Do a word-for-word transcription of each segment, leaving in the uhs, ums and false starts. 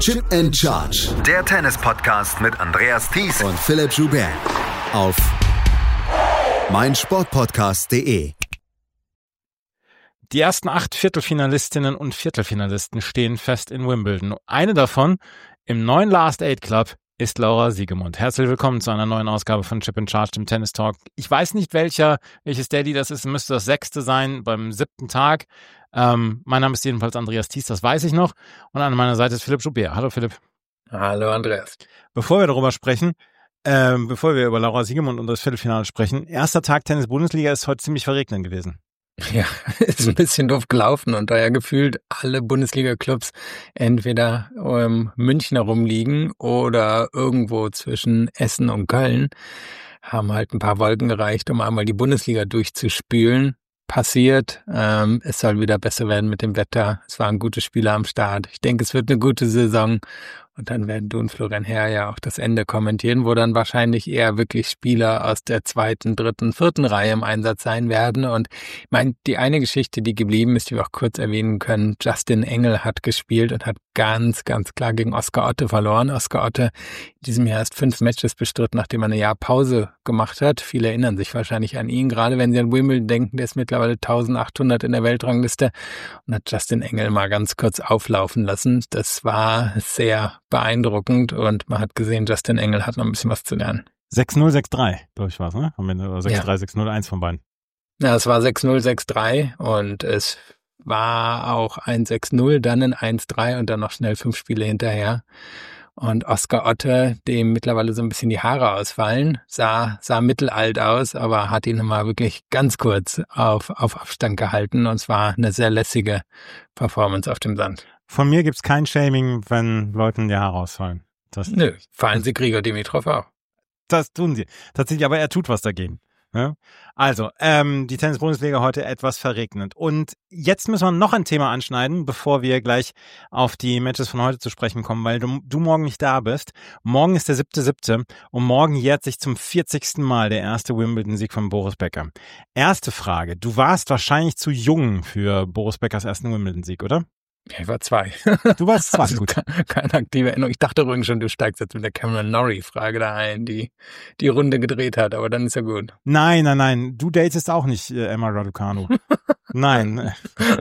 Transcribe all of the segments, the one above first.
Chip and Charge. Der Tennis-Podcast mit Andreas Thies und Philipp Joubert. Auf meinsportpodcast punkt de. Die ersten acht Viertelfinalistinnen und Viertelfinalisten stehen fest in Wimbledon. Eine davon im neuen Last Eight Club ist Laura Siegemund. Herzlich willkommen zu einer neuen Ausgabe von Chip and Charge, dem Tennis Talk. Ich weiß nicht, welcher, welches Daddy das ist. Müsste das sechste sein beim siebten Tag. Ähm, mein Name ist jedenfalls Andreas Thies, das weiß ich noch. Und an meiner Seite ist Philipp Joubert. Hallo Philipp. Hallo Andreas. Bevor wir darüber sprechen, ähm, bevor wir über Laura Siegemund und das Viertelfinale sprechen, erster Tag Tennis-Bundesliga ist heute ziemlich verregnet gewesen. Ja, ist ein bisschen doof gelaufen und da ja gefühlt alle Bundesliga-Clubs entweder um München herumliegen oder irgendwo zwischen Essen und Köln, haben halt ein paar Wolken gereicht, um einmal die Bundesliga durchzuspülen. Passiert, ähm, es soll wieder besser werden mit dem Wetter. Es waren gute Spiele am Start. Ich denke, es wird eine gute Saison. Und dann werden du und Florian Herr ja auch das Ende kommentieren, wo dann wahrscheinlich eher wirklich Spieler aus der zweiten, dritten, vierten Reihe im Einsatz sein werden. Und ich meine, die eine Geschichte, die geblieben ist, die wir auch kurz erwähnen können, Justin Engel hat gespielt und hat ganz, ganz klar gegen Oscar Otte verloren. Oscar Otte in diesem Jahr erst fünf Matches bestritten, nachdem er eine Jahr Pause gemacht hat. Viele erinnern sich wahrscheinlich an ihn, gerade wenn sie an Wimbledon denken, der ist mittlerweile eintausendachthundert in der Weltrangliste und hat Justin Engel mal ganz kurz auflaufen lassen. Das war sehr beeindruckend und man hat gesehen, Justin Engel hat noch ein bisschen was zu lernen. sechs null, sechs drei, glaube ich, war es, ne? Am Ende, oder sechs drei, sechs null, eins von beiden. Ja, es war sechs null, sechs drei und es war auch ein sechs null, dann ein eins drei und dann noch schnell fünf Spiele hinterher. Und Oscar Otte, dem mittlerweile so ein bisschen die Haare ausfallen, sah, sah mittelalt aus, aber hat ihn mal wirklich ganz kurz auf, auf Abstand gehalten und es war eine sehr lässige Performance auf dem Sand. Von mir gibt's kein Shaming, wenn Leuten die Haare ausfallen. Das, Nö, fallen sie Grigor Dimitrov auch. Das tun sie. Tatsächlich, aber er tut was dagegen. Ja? Also, ähm, die Tennis-Bundesliga heute etwas verregnet. Und jetzt müssen wir noch ein Thema anschneiden, bevor wir gleich auf die Matches von heute zu sprechen kommen, weil du, du morgen nicht da bist. Morgen ist der siebte siebte und morgen jährt sich zum vierzigsten Mal der erste Wimbledon-Sieg von Boris Becker. Erste Frage, du warst wahrscheinlich zu jung für Boris Beckers ersten Wimbledon-Sieg, oder? Ja, ich war zwei. Du warst zwei, also gut. Keine, keine aktive Erinnerung. Ich dachte übrigens schon, du steigst jetzt mit der Cameron Norrie-Frage da ein, die die Runde gedreht hat, aber dann ist ja gut. Nein, nein, nein. Du datest auch nicht äh, Emma Raducanu. Nein. Nein.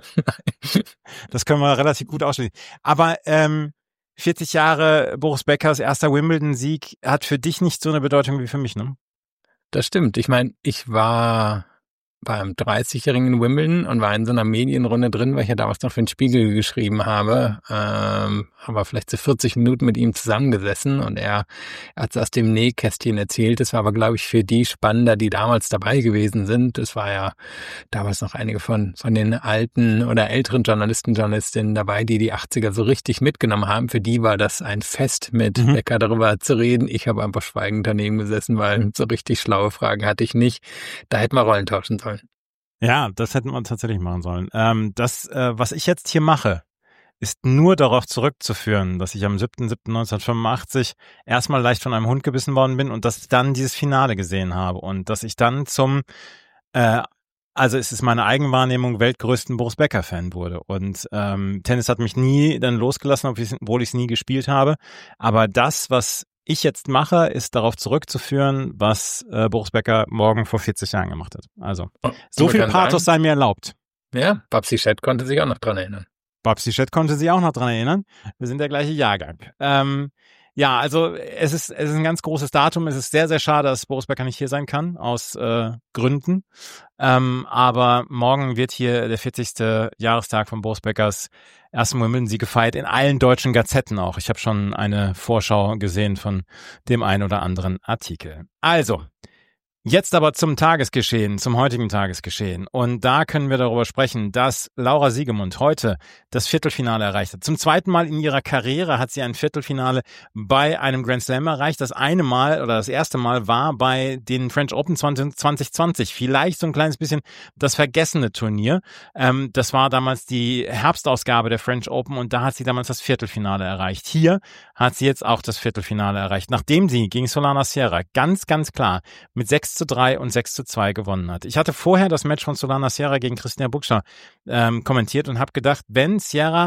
Das können wir relativ gut ausschließen. Aber ähm, vierzig Jahre Boris Beckers erster Wimbledon-Sieg hat für dich nicht so eine Bedeutung wie für mich, ne? Das stimmt. Ich meine, ich war beim dreißigjährigen in Wimbledon und war in so einer Medienrunde drin, weil ich ja damals noch für den Spiegel geschrieben habe. Ähm, habe vielleicht so vierzig Minuten mit ihm zusammengesessen und er hat es aus dem Nähkästchen erzählt. Das war aber, glaube ich, für die spannender, die damals dabei gewesen sind. Es war ja damals noch einige von von den alten oder älteren Journalisten, Journalistinnen dabei, die die achtziger so richtig mitgenommen haben. Für die war das ein Fest, mit mhm. Becker darüber zu reden. Ich habe einfach schweigend daneben gesessen, weil so richtig schlaue Fragen hatte ich nicht. Da hätten wir Rollen tauschen sollen. Ja, das hätten wir tatsächlich machen sollen. Ähm, das, äh, was ich jetzt hier mache, ist nur darauf zurückzuführen, dass ich am siebten siebten neunzehnhundertfünfundachtzig erstmal leicht von einem Hund gebissen worden bin und dass ich dann dieses Finale gesehen habe und dass ich dann zum, äh, also es ist meine Eigenwahrnehmung, weltgrößten Boris Becker-Fan wurde. Und ähm, Tennis hat mich nie dann losgelassen, obwohl ich es nie gespielt habe. Aber das, was ich jetzt mache, ist darauf zurückzuführen, was äh, Boris Becker morgen vor vierzig Jahren gemacht hat. Also, oh, so viel Pathos sei mir erlaubt. Ja, Babsi Schett konnte sich auch noch dran erinnern. Babsi Schett konnte sich auch noch dran erinnern. Wir sind der gleiche Jahrgang. Ähm, ja, also es ist es ist ein ganz großes Datum. Es ist sehr, sehr schade, dass Boris Becker nicht hier sein kann, aus äh, Gründen. Ähm, aber morgen wird hier der vierzigste Jahrestag von Boris Beckers ersten Wimbledon-Sieg gefeiert, in allen deutschen Gazetten auch. Ich habe schon eine Vorschau gesehen von dem einen oder anderen Artikel. Also, jetzt aber zum Tagesgeschehen, zum heutigen Tagesgeschehen. Und da können wir darüber sprechen, dass Laura Siegemund heute das Viertelfinale erreicht hat. Zum zweiten Mal in ihrer Karriere hat sie ein Viertelfinale bei einem Grand Slam erreicht. Das eine Mal oder das erste Mal war bei den French Open zwanzig zwanzig. Vielleicht so ein kleines bisschen das vergessene Turnier. Ähm, das war damals die Herbstausgabe der French Open und da hat sie damals das Viertelfinale erreicht. Hier hat sie jetzt auch das Viertelfinale erreicht, nachdem sie gegen Solana Sierra ganz, ganz klar mit sechs zu drei und sechs zu zwei gewonnen hat. Ich hatte vorher das Match von Solana Sierra gegen Christina Bukscher ähm, kommentiert und habe gedacht, wenn Sierra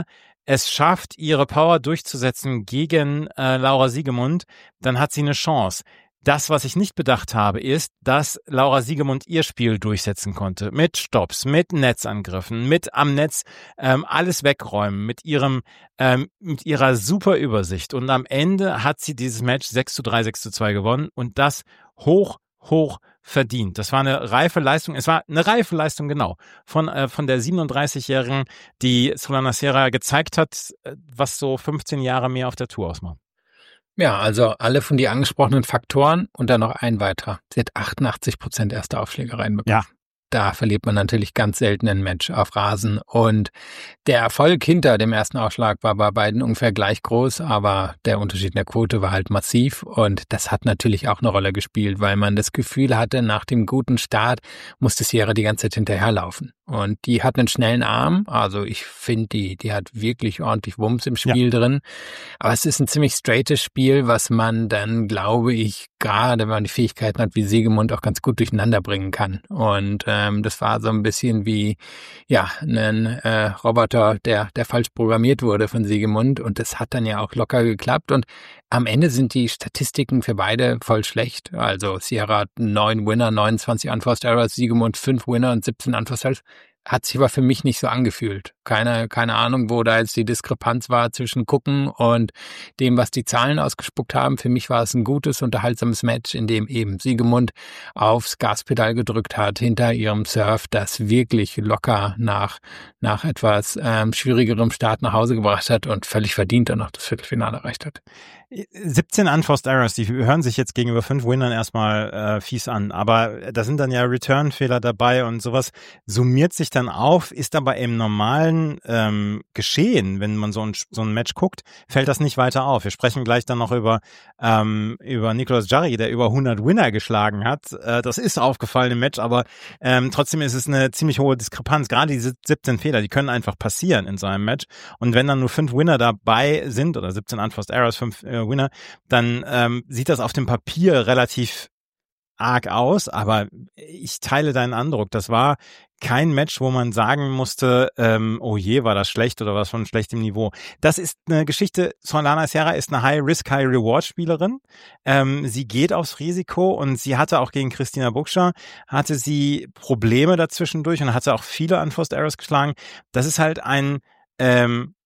es schafft, ihre Power durchzusetzen gegen äh, Laura Siegemund, dann hat sie eine Chance. Das, was ich nicht bedacht habe, ist, dass Laura Siegemund ihr Spiel durchsetzen konnte. Mit Stopps, mit Netzangriffen, mit am Netz ähm, alles wegräumen, mit ihrem, ähm, mit ihrer super Übersicht. Und am Ende hat sie dieses Match sechs zu drei, sechs zu zwei gewonnen und das hoch, hoch verdient. Das war eine reife Leistung. Es war eine reife Leistung, genau, von, äh, von der siebenunddreißigjährigen, die Solana Sierra gezeigt hat, was so fünfzehn Jahre mehr auf der Tour ausmacht. Ja, also alle von dir angesprochenen Faktoren und dann noch ein weiterer. Sie hat achtundachtzig Prozent erste Aufschläge reinbekommen. Ja. Da verliert man natürlich ganz selten ein Match auf Rasen. Und der Erfolg hinter dem ersten Aufschlag war bei beiden ungefähr gleich groß, aber der Unterschied in der Quote war halt massiv. Und das hat natürlich auch eine Rolle gespielt, weil man das Gefühl hatte, nach dem guten Start musste Sierra die ganze Zeit hinterherlaufen. Und die hat einen schnellen Arm, also ich finde, die die hat wirklich ordentlich Wumms im Spiel ja. drin. Aber es ist ein ziemlich straightes Spiel, was man dann, glaube ich, gerade wenn man die Fähigkeiten hat wie Siegemund, auch ganz gut durcheinander bringen kann. Und ähm, das war so ein bisschen wie ja ein äh, Roboter, der der falsch programmiert wurde von Siegemund. Und das hat dann ja auch locker geklappt. Und am Ende sind die Statistiken für beide voll schlecht. Also Sierra hat neun Winner, neunundzwanzig Unforced Errors, Siegemund fünf Winner und siebzehn Unforced Errors. Hat sich aber für mich nicht so angefühlt. Keine, keine Ahnung, wo da jetzt die Diskrepanz war zwischen Gucken und dem, was die Zahlen ausgespuckt haben. Für mich war es ein gutes, unterhaltsames Match, in dem eben Siegemund aufs Gaspedal gedrückt hat, hinter ihrem Serve, das wirklich locker nach, nach etwas ähm, schwierigerem Start nach Hause gebracht hat und völlig verdient dann noch das Viertelfinale erreicht hat. siebzehn Unforced Errors, die hören sich jetzt gegenüber fünf Winnern erstmal äh, fies an, aber da sind dann ja Return-Fehler dabei und sowas summiert sich dann auf, ist aber im normalen ähm, Geschehen, wenn man so ein, so ein Match guckt, fällt das nicht weiter auf. Wir sprechen gleich dann noch über ähm, über Nicolas Jarry, der über hundert Winner geschlagen hat. Äh, das ist aufgefallen im Match, aber ähm, trotzdem ist es eine ziemlich hohe Diskrepanz. Gerade diese siebzehn Fehler, die können einfach passieren in so einem Match. Und wenn dann nur fünf Winner dabei sind oder siebzehn Unforced Errors, fünf äh, Winner, dann ähm, sieht das auf dem Papier relativ arg aus, aber ich teile deinen Eindruck. Das war kein Match, wo man sagen musste, ähm, oh je, war das schlecht oder was von schlechtem Niveau. Das ist eine Geschichte, Solana Sierra ist eine High-Risk, High-Reward-Spielerin. Ähm, sie geht aufs Risiko und sie hatte auch gegen Christina Buchscher, hatte sie Probleme dazwischendurch und hatte auch viele Unforced Errors geschlagen. Das ist halt ein ähm,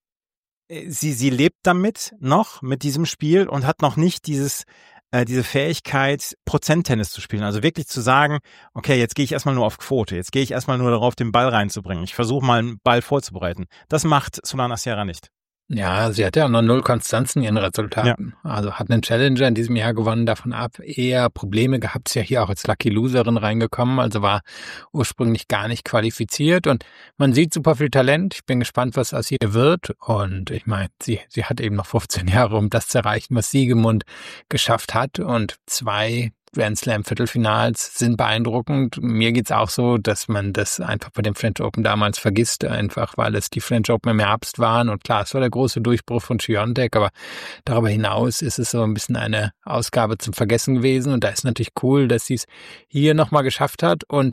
Sie, sie lebt damit noch, mit diesem Spiel und hat noch nicht dieses, äh, diese Fähigkeit, Prozenttennis zu spielen. Also wirklich zu sagen, okay, jetzt gehe ich erstmal nur auf Quote. Jetzt gehe ich erstmal nur darauf, den Ball reinzubringen. Ich versuche mal einen Ball vorzubereiten. Das macht Solana Sierra nicht. Ja, sie hat ja noch null Konstanz in ihren Resultaten. Ja. Also hat einen Challenger in diesem Jahr gewonnen, davon ab eher Probleme gehabt, ist ja hier auch als Lucky Loserin reingekommen, also war ursprünglich gar nicht qualifiziert und man sieht super viel Talent. Ich bin gespannt, was aus ihr wird und ich meine, sie sie hat eben noch fünfzehn Jahre, um das zu erreichen, was Siegemund geschafft hat und zwei Grand Slam Viertelfinals sind beeindruckend. Mir geht's auch so, dass man das einfach bei dem French Open damals vergisst, einfach weil es die French Open im Herbst waren und klar, es war der große Durchbruch von Świątek, aber darüber hinaus ist es so ein bisschen eine Ausgabe zum Vergessen gewesen und da ist natürlich cool, dass sie es hier nochmal geschafft hat und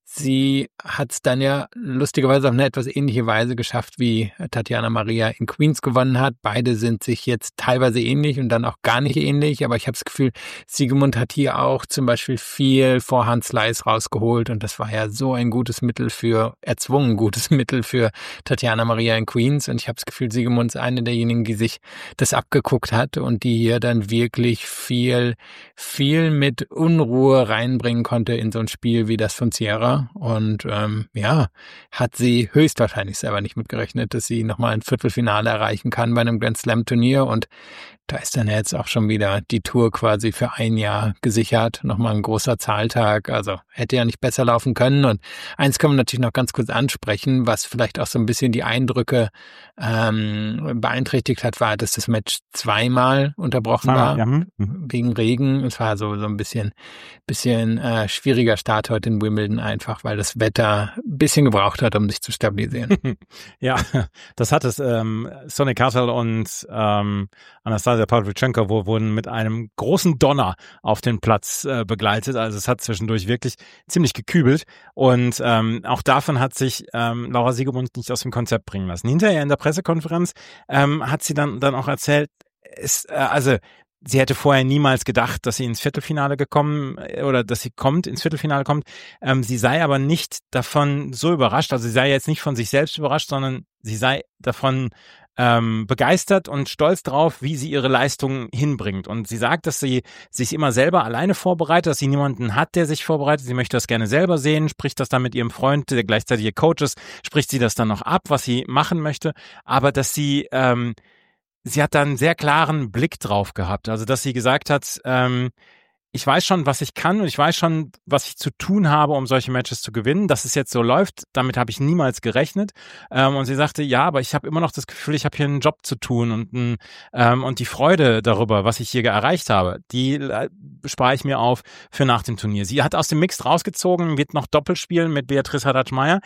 sie hat es dann ja lustigerweise auf eine etwas ähnliche Weise geschafft, wie Tatjana Maria in Queens gewonnen hat. Beide sind sich jetzt teilweise ähnlich und dann auch gar nicht ähnlich, aber ich habe das Gefühl, Siegemund hat hier auch zum Beispiel viel Vorhand-Slice rausgeholt und das war ja so ein gutes Mittel für, erzwungen gutes Mittel für Tatjana Maria in Queens und ich habe das Gefühl, Siegemund ist eine derjenigen, die sich das abgeguckt hat und die hier dann wirklich viel, viel mit Unruhe reinbringen konnte in so ein Spiel wie das von Sierra. Und ähm, ja, hat sie höchstwahrscheinlich selber nicht mitgerechnet, dass sie nochmal ein Viertelfinale erreichen kann bei einem Grand Slam Turnier und da ist dann jetzt auch schon wieder die Tour quasi für ein Jahr gesichert. Nochmal ein großer Zahltag. Also hätte ja nicht besser laufen können. Und eins kann man natürlich noch ganz kurz ansprechen, was vielleicht auch so ein bisschen die Eindrücke ähm, beeinträchtigt hat, war, dass das Match zweimal unterbrochen ah, war ja. mhm. wegen Regen. Es war so, so ein bisschen, bisschen äh, schwieriger Start heute in Wimbledon einfach, weil das Wetter ein bisschen gebraucht hat, um sich zu stabilisieren. Ja, das hat es. Ähm, Sonny Cartel und ähm, Anastasia der Pawlyuchenko wurden mit einem großen Donner auf den Platz äh, begleitet. Also es hat zwischendurch wirklich ziemlich gekübelt. Und ähm, auch davon hat sich ähm, Laura Siegemund nicht aus dem Konzept bringen lassen. Hinterher in der Pressekonferenz ähm, hat sie dann, dann auch erzählt, es, äh, also sie hätte vorher niemals gedacht, dass sie ins Viertelfinale gekommen oder dass sie kommt, ins Viertelfinale kommt. Ähm, sie sei aber nicht davon so überrascht, also sie sei jetzt nicht von sich selbst überrascht, sondern sie sei davon ähm, begeistert und stolz drauf, wie sie ihre Leistungen hinbringt. Und sie sagt, dass sie sich immer selber alleine vorbereitet, dass sie niemanden hat, der sich vorbereitet. Sie möchte das gerne selber sehen, spricht das dann mit ihrem Freund, der gleichzeitig ihr Coach ist, spricht sie das dann noch ab, was sie machen möchte. Aber dass sie ähm, Sie hat da einen sehr klaren Blick drauf gehabt. Also, dass sie gesagt hat, ähm, ich weiß schon, was ich kann und ich weiß schon, was ich zu tun habe, um solche Matches zu gewinnen. Dass es jetzt so läuft, damit habe ich niemals gerechnet. Ähm, und sie sagte, ja, aber ich habe immer noch das Gefühl, ich habe hier einen Job zu tun und, ein, ähm, und die Freude darüber, was ich hier erreicht habe, die äh, spare ich mir auf für nach dem Turnier. Sie hat aus dem Mixed rausgezogen, wird noch Doppel spielen mit Beatrice Haddad-Mayer.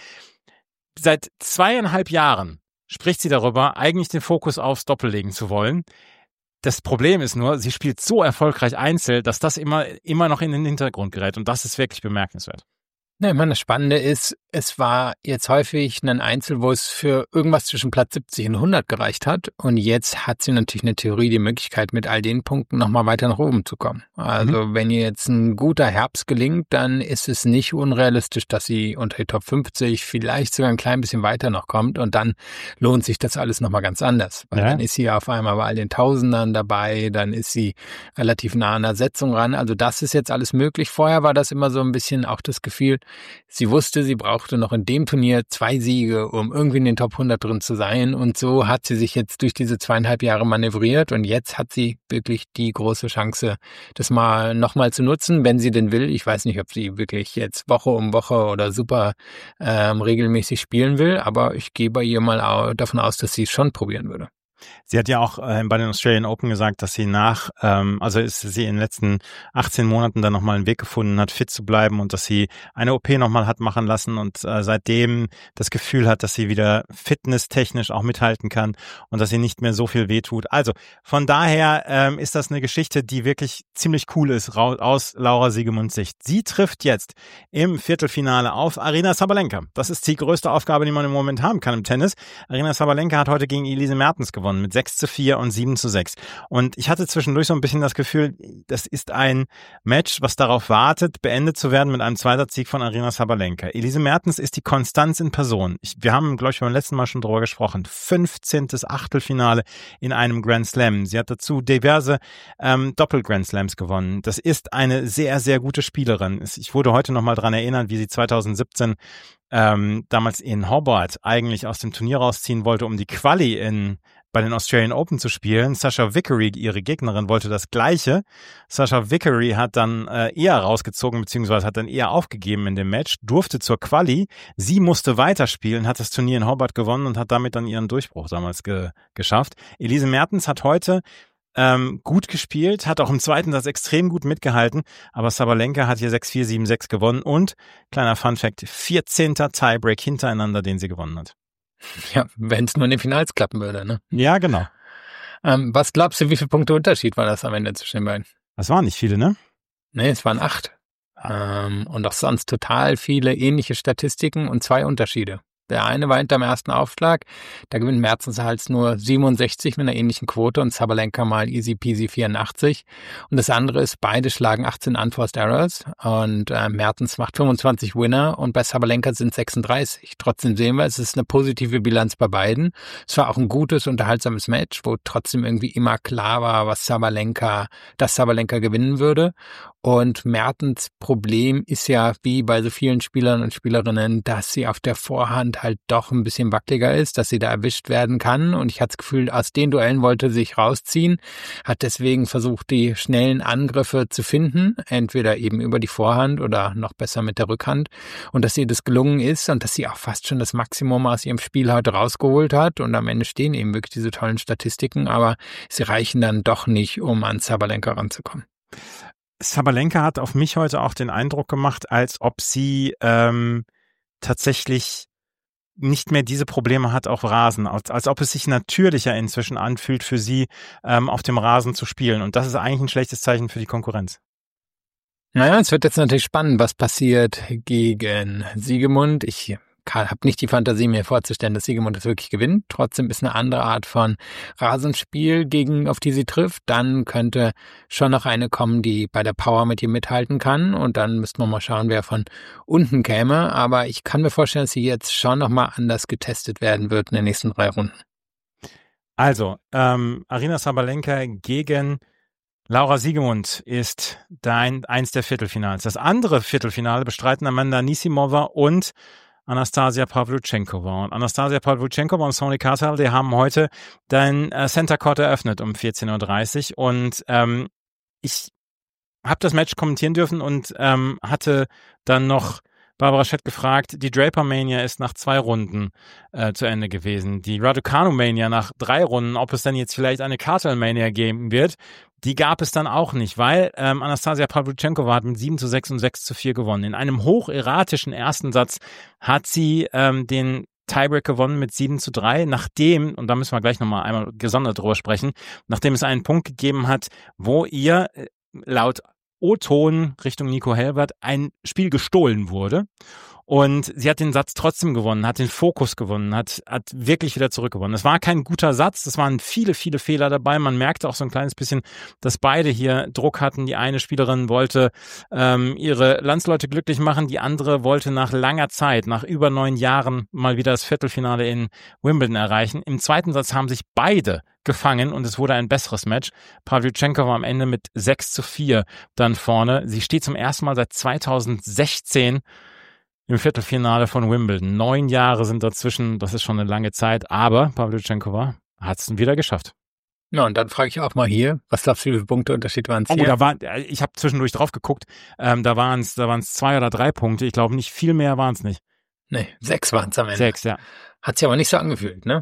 Seit zweieinhalb Jahren spricht sie darüber, eigentlich den Fokus aufs Doppel legen zu wollen. Das Problem ist nur, sie spielt so erfolgreich Einzel, dass das immer, immer noch in den Hintergrund gerät. Und das ist wirklich bemerkenswert. Ja, ich meine, das Spannende ist, es war jetzt häufig ein Einzel, wo es für irgendwas zwischen Platz siebzig und hundert gereicht hat. Und jetzt hat sie natürlich eine Theorie, die Möglichkeit, mit all den Punkten nochmal weiter nach oben zu kommen. Also mhm. wenn ihr jetzt ein guter Herbst gelingt, dann ist es nicht unrealistisch, dass sie unter die Top fünfzig, vielleicht sogar ein klein bisschen weiter noch kommt. Und dann lohnt sich das alles nochmal ganz anders. Weil ja. dann ist sie auf einmal bei all den Tausendern dabei, dann ist sie relativ nah an der Setzung ran. Also das ist jetzt alles möglich. Vorher war das immer so ein bisschen auch das Gefühl, sie wusste, sie brauchte noch in dem Turnier zwei Siege, um irgendwie in den Top hundert drin zu sein. Und so hat sie sich jetzt durch diese zweieinhalb Jahre manövriert. Und jetzt hat sie wirklich die große Chance, das mal nochmal zu nutzen, wenn sie denn will. Ich weiß nicht, ob sie wirklich jetzt Woche um Woche oder super ähm, regelmäßig spielen will. Aber ich gehe bei ihr mal au- davon aus, dass sie es schon probieren würde. Sie hat ja auch äh, bei den Australian Open gesagt, dass sie nach, ähm, also ist sie in den letzten achtzehn Monaten dann nochmal einen Weg gefunden hat, fit zu bleiben und dass sie eine O P nochmal hat machen lassen und äh, seitdem das Gefühl hat, dass sie wieder fitnesstechnisch auch mithalten kann und dass sie nicht mehr so viel wehtut. Also von daher ähm, ist das eine Geschichte, die wirklich ziemlich cool ist ra- aus Laura Siegemunds Sicht. Sie trifft jetzt im Viertelfinale auf Aryna Sabalenka. Das ist die größte Aufgabe, die man im Moment haben kann im Tennis. Aryna Sabalenka hat heute gegen Elise Mertens gewonnen mit sechs zu vier und sieben zu sechs. Und ich hatte zwischendurch so ein bisschen das Gefühl, das ist ein Match, was darauf wartet, beendet zu werden mit einem Zweiter-Sieg von Aryna Sabalenka. Elise Mertens ist die Konstanz in Person. Ich, wir haben, glaube ich, beim letzten Mal schon drüber gesprochen. fünfzehntes Achtelfinale in einem Grand Slam. Sie hat dazu diverse ähm, Doppel-Grand Slams gewonnen. Das ist eine sehr, sehr gute Spielerin. Ich wurde heute nochmal dran erinnern, wie sie zweitausendsiebzehn ähm, damals in Hobart eigentlich aus dem Turnier rausziehen wollte, um die Quali in bei den Australian Open zu spielen. Sasha Vickery, ihre Gegnerin, wollte das Gleiche. Sasha Vickery hat dann äh, eher rausgezogen, beziehungsweise hat dann eher aufgegeben in dem Match, durfte zur Quali. Sie musste weiterspielen, hat das Turnier in Hobart gewonnen und hat damit dann ihren Durchbruch damals ge- geschafft. Elise Mertens hat heute ähm, gut gespielt, hat auch im zweiten Satz extrem gut mitgehalten, aber Sabalenka hat hier sechs vier, sieben sechs gewonnen und, kleiner Funfact, vierzehnter Tiebreak hintereinander, den sie gewonnen hat. Ja, wenn es nur in den Finals klappen würde, ne? Ja, genau. Ähm, was glaubst du, wie viele Punkte Unterschied war das am Ende zwischen den beiden? Das waren nicht viele, ne? Nee, es waren acht. Ähm, und auch sonst total viele ähnliche Statistiken und zwei Unterschiede. Der eine war hinterm ersten Aufschlag, da gewinnt Mertens halt nur siebenundsechzig mit einer ähnlichen Quote und Sabalenka mal easy peasy vierundachtzig. Und das andere ist, beide schlagen achtzehn Unforced Errors und äh, Mertens macht fünfundzwanzig Winner und bei Sabalenka sind sechsunddreißig. Trotzdem sehen wir, es ist eine positive Bilanz bei beiden. Es war auch ein gutes, unterhaltsames Match, wo trotzdem irgendwie immer klar war, was Sabalenka, dass Sabalenka gewinnen würde. Und Mertens Problem ist ja, wie bei so vielen Spielern und Spielerinnen, dass sie auf der Vorhand halt doch ein bisschen wackeliger ist, dass sie da erwischt werden kann. Und ich hatte das Gefühl, aus den Duellen wollte sie sich rausziehen, hat deswegen versucht, die schnellen Angriffe zu finden, entweder eben über die Vorhand oder noch besser mit der Rückhand. Und dass ihr das gelungen ist und dass sie auch fast schon das Maximum aus ihrem Spiel heute rausgeholt hat. Und am Ende stehen eben wirklich diese tollen Statistiken, aber sie reichen dann doch nicht, um an Sabalenka ranzukommen. Sabalenka hat auf mich heute auch den Eindruck gemacht, als ob sie ähm, tatsächlich nicht mehr diese Probleme hat auf Rasen, als, als ob es sich natürlicher inzwischen anfühlt für sie, ähm, auf dem Rasen zu spielen. Und das ist eigentlich ein schlechtes Zeichen für die Konkurrenz. Naja, es wird jetzt natürlich spannend, was passiert gegen Siegemund. Ich habe nicht die Fantasie, mir vorzustellen, dass Siegemund das wirklich gewinnt. Trotzdem ist eine andere Art von Rasenspiel, gegen auf die sie trifft. Dann könnte schon noch eine kommen, die bei der Power mit ihr mithalten kann. Und dann müssten wir mal schauen, wer von unten käme. Aber ich kann mir vorstellen, dass sie jetzt schon nochmal anders getestet werden wird in den nächsten drei Runden. Also, ähm, Aryna Sabalenka gegen Laura Siegemund ist dein, eins der Viertelfinals. Das andere Viertelfinale bestreiten Amanda Anisimova und Anastasia Pavlyuchenkova. Und Anastasia Pavlyuchenkova und Sony Cartel, die haben heute dein äh, Center Court eröffnet um vierzehn Uhr dreißig. Und ähm, ich habe das Match kommentieren dürfen und ähm, hatte dann noch Barbara Schett gefragt, die Draper Mania ist nach zwei Runden äh, zu Ende gewesen. Die Raducanu Mania nach drei Runden, ob es dann jetzt vielleicht eine Cartel Mania geben wird, die gab es dann auch nicht, weil ähm, Anastasia Pavlyuchenkova hat mit sieben zu sechs und sechs zu vier gewonnen. In einem hocherratischen ersten Satz hat sie ähm, den Tiebreak gewonnen mit sieben zu drei, nachdem, und da müssen wir gleich nochmal einmal gesondert drüber sprechen, nachdem es einen Punkt gegeben hat, wo ihr äh, laut O-Ton Richtung Nico Helbert ein Spiel gestohlen wurde. Und sie hat den Satz trotzdem gewonnen, hat den Fokus gewonnen, hat, hat wirklich wieder zurückgewonnen. Es war kein guter Satz, es waren viele, viele Fehler dabei. Man merkte auch so ein kleines bisschen, dass beide hier Druck hatten. Die eine Spielerin wollte ähm, ihre Landsleute glücklich machen, die andere wollte nach langer Zeit, nach über neun Jahren mal wieder das Viertelfinale in Wimbledon erreichen. Im zweiten Satz haben sich beide gefangen und es wurde ein besseres Match. Pavlyuchenkova am Ende mit sechs zu vier dann vorne. Sie steht zum ersten Mal seit zweitausendsechzehn im Viertelfinale von Wimbledon. Neun Jahre sind dazwischen, das ist schon eine lange Zeit, aber Pavlyuchenkova hat es wieder geschafft. Ja, und dann frage ich auch mal hier, was glaubst du, wie viele Punkteunterschied waren es hier? Oh, da war, ich habe zwischendurch drauf geguckt, ähm, da waren es da waren's zwei oder drei Punkte. Ich glaube, nicht viel mehr waren es nicht. Nee, sechs waren es am Ende. Sechs, ja. Hat sich aber nicht so angefühlt, ne?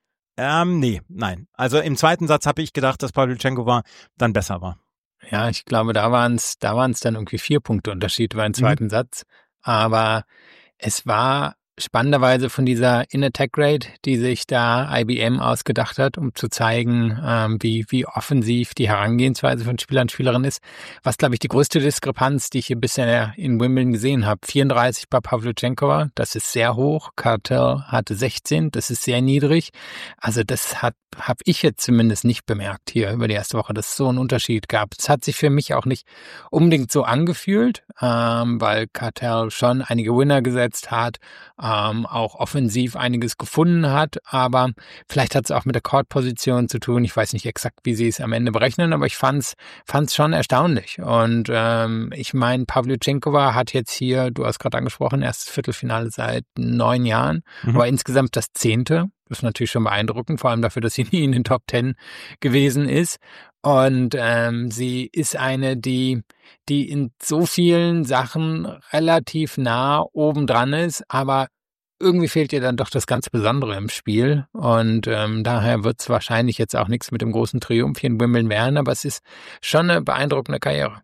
Ähm, nee, nein. Also im zweiten Satz habe ich gedacht, dass Pavlyuchenkova dann besser war. Ja, ich glaube, da waren es da waren's dann irgendwie vier Punkte Unterschied war im zweiten mhm. Satz. Aber es war spannenderweise von dieser In-Attack-Rate, die sich da I B M ausgedacht hat, um zu zeigen, ähm, wie wie offensiv die Herangehensweise von Spieler und Spielerinnen ist. Was, glaube ich, die größte Diskrepanz, die ich hier bisher in Wimbledon gesehen habe. vierunddreißig bei Pavlyuchenkova, das ist sehr hoch. Cartel hatte sechzehn, das ist sehr niedrig. Also das hat habe ich jetzt zumindest nicht bemerkt hier über die erste Woche, dass es so einen Unterschied gab. Es hat sich für mich auch nicht unbedingt so angefühlt, ähm, weil Cartel schon einige Winner gesetzt hat, ähm, auch offensiv einiges gefunden hat, aber vielleicht hat es auch mit der Court-Position zu tun. Ich weiß nicht exakt, wie sie es am Ende berechnen, aber ich fand's fand's schon erstaunlich. Und ähm, ich meine, Pavlyuchenkova hat jetzt hier, du hast gerade angesprochen, erstes Viertelfinale seit neun Jahren, mhm. aber insgesamt das zehnte. Das ist natürlich schon beeindruckend, vor allem dafür, dass sie nie in den Top Ten gewesen ist. Und ähm, sie ist eine, die die in so vielen Sachen relativ nah oben dran ist, aber irgendwie fehlt ihr dann doch das ganz Besondere im Spiel. Und ähm, daher wird es wahrscheinlich jetzt auch nichts mit dem großen Triumph hier in Wimbledon werden, aber es ist schon eine beeindruckende Karriere.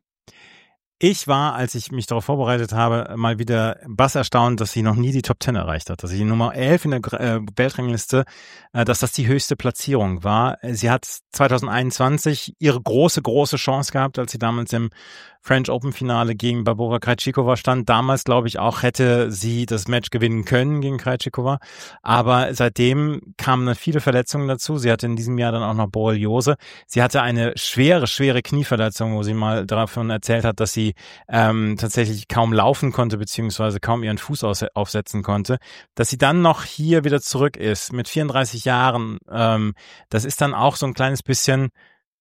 Ich war, als ich mich darauf vorbereitet habe, mal wieder bass erstaunt, dass sie noch nie die Top Ten erreicht hat. Dass sie Nummer elf in der äh, Weltrangliste, äh, dass das die höchste Platzierung war. Sie hat zwanzig einundzwanzig ihre große, große Chance gehabt, als sie damals im French Open Finale gegen Barbora Krejcikova stand. Damals, glaube ich, auch hätte sie das Match gewinnen können gegen Krejcikova. Aber seitdem kamen dann viele Verletzungen dazu. Sie hatte in diesem Jahr dann auch noch Borreliose. Sie hatte eine schwere, schwere Knieverletzung, wo sie mal davon erzählt hat, dass sie ähm, tatsächlich kaum laufen konnte, beziehungsweise kaum ihren Fuß aus- aufsetzen konnte. Dass sie dann noch hier wieder zurück ist, mit vierunddreißig Jahren, ähm, das ist dann auch so ein kleines bisschen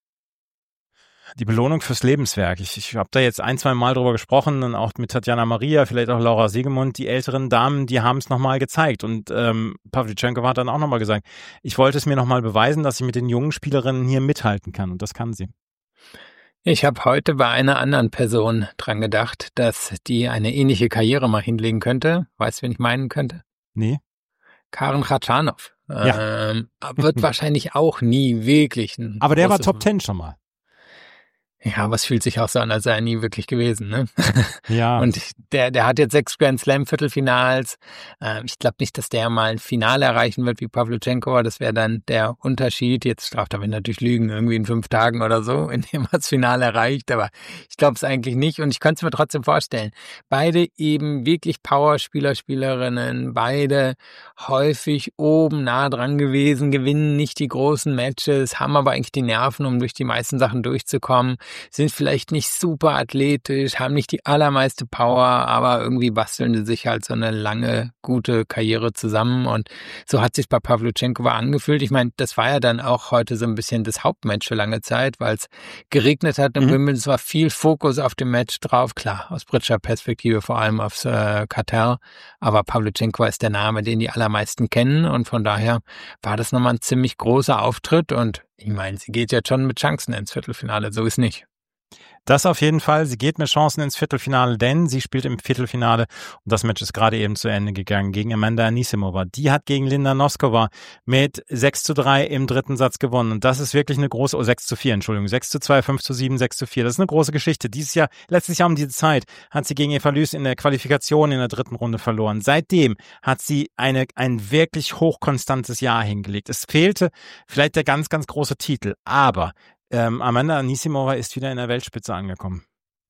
die Belohnung fürs Lebenswerk. Ich, ich habe da jetzt ein, zwei Mal drüber gesprochen, und auch mit Tatjana Maria, vielleicht auch Laura Siegemund, die älteren Damen, die haben es nochmal gezeigt. Und ähm, Pavlyuchenkova hat dann auch nochmal gesagt, ich wollte es mir nochmal beweisen, dass ich mit den jungen Spielerinnen hier mithalten kann. Und das kann sie. Ich habe heute bei einer anderen Person dran gedacht, dass die eine ähnliche Karriere mal hinlegen könnte. Weißt du, wen ich meinen könnte? Nee. Karen Khachanov. Ja. Ähm, wird wahrscheinlich auch nie wirklich ein Aber der war Top Ten schon mal. Ja, aber es fühlt sich auch so an, als sei er nie wirklich gewesen, ne? Ja. Und der, der hat jetzt sechs Grand Slam Viertelfinals. Ähm, ich glaube nicht, dass der mal ein Finale erreichen wird wie Pavlyuchenkova. Das wäre dann der Unterschied. Jetzt darf er natürlich lügen, irgendwie in fünf Tagen oder so, indem er das Finale erreicht. Aber ich glaube es eigentlich nicht. Und ich könnte es mir trotzdem vorstellen. Beide eben wirklich Powerspieler, Spielerinnen, beide häufig oben nah dran gewesen, gewinnen nicht die großen Matches, haben aber eigentlich die Nerven, um durch die meisten Sachen durchzukommen. Sind vielleicht nicht super athletisch, haben nicht die allermeiste Power, aber irgendwie basteln sie sich halt so eine lange, gute Karriere zusammen und so hat sich bei Pavlyuchenkova angefühlt. Ich meine, das war ja dann auch heute so ein bisschen das Hauptmatch für lange Zeit, weil es geregnet hat in Mhm. Wimbledon. Es war viel Fokus auf dem Match drauf, klar, aus britischer Perspektive vor allem aufs äh, Qatar, aber Pavlyuchenkova ist der Name, den die allermeisten kennen und von daher war das nochmal ein ziemlich großer Auftritt und ich meine, sie geht jetzt schon mit Chancen ins Viertelfinale, so ist nicht. Das auf jeden Fall. Sie geht mit Chancen ins Viertelfinale, denn sie spielt im Viertelfinale und das Match ist gerade eben zu Ende gegangen gegen Amanda Anisimova. Die hat gegen Linda Noskova mit sechs zu drei im dritten Satz gewonnen und das ist wirklich eine große, oh sechs zu vier, Entschuldigung, sechs zu zwei, fünf zu sieben, sechs zu vier. Das ist eine große Geschichte. Dieses Jahr, letztes Jahr um diese Zeit hat sie gegen Eva Lys in der Qualifikation in der dritten Runde verloren. Seitdem hat sie eine, ein wirklich hochkonstantes Jahr hingelegt. Es fehlte vielleicht der ganz, ganz große Titel, aber Ähm, Amanda Anisimova ist wieder in der Weltspitze angekommen.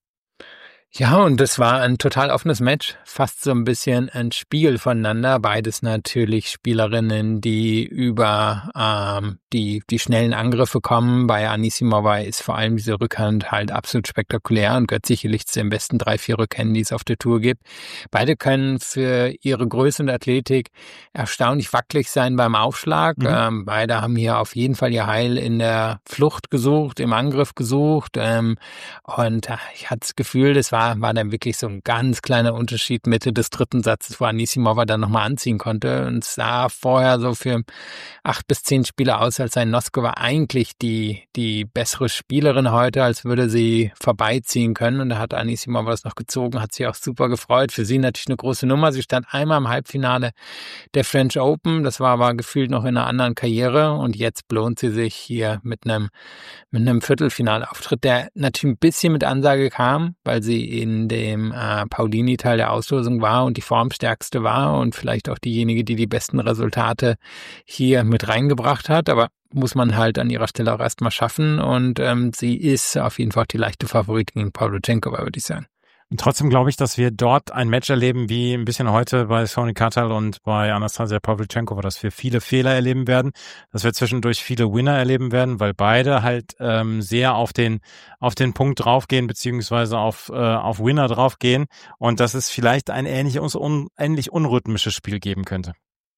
Ja, und das war ein total offenes Match, fast so ein bisschen ein Spiel voneinander. Beides natürlich Spielerinnen, die über ähm, die die schnellen Angriffe kommen. Bei Anisimova ist vor allem diese Rückhand halt absolut spektakulär und gehört sicherlich zu den besten drei, vier Rückhänden, die es auf der Tour gibt. Beide können für ihre Größe und Athletik erstaunlich wackelig sein beim Aufschlag. Mhm. Ähm, beide haben hier auf jeden Fall ihr Heil in der Flucht gesucht, im Angriff gesucht. Ähm, und äh, ich hatte das Gefühl, das war war dann wirklich so ein ganz kleiner Unterschied Mitte des dritten Satzes, wo Anisimova dann nochmal anziehen konnte und es sah vorher so für acht bis zehn Spieler aus, als sei Noskova eigentlich die die bessere Spielerin heute, als würde sie vorbeiziehen können und da hat Anisimova es noch gezogen, hat sich auch super gefreut. Für sie natürlich eine große Nummer. Sie stand einmal im Halbfinale der French Open, das war aber gefühlt noch in einer anderen Karriere und jetzt belohnt sie sich hier mit einem mit einem Viertelfinalauftritt, der natürlich ein bisschen mit Ansage kam, weil sie in dem äh, Paulini-Teil der Auslosung war und die formstärkste war und vielleicht auch diejenige, die die besten Resultate hier mit reingebracht hat, aber muss man halt an ihrer Stelle auch erstmal schaffen und ähm, sie ist auf jeden Fall die leichte Favoritin gegen Pavlyuchenkova, würde ich sagen. Und trotzdem glaube ich, dass wir dort ein Match erleben, wie ein bisschen heute bei Sony Kartal und bei Anastasia Pavlyuchenkova, dass wir viele Fehler erleben werden, dass wir zwischendurch viele Winner erleben werden, weil beide halt ähm, sehr auf den auf den Punkt draufgehen, beziehungsweise auf äh, auf Winner draufgehen und dass es vielleicht ein ähnlich, un, ähnlich unrhythmisches Spiel geben könnte.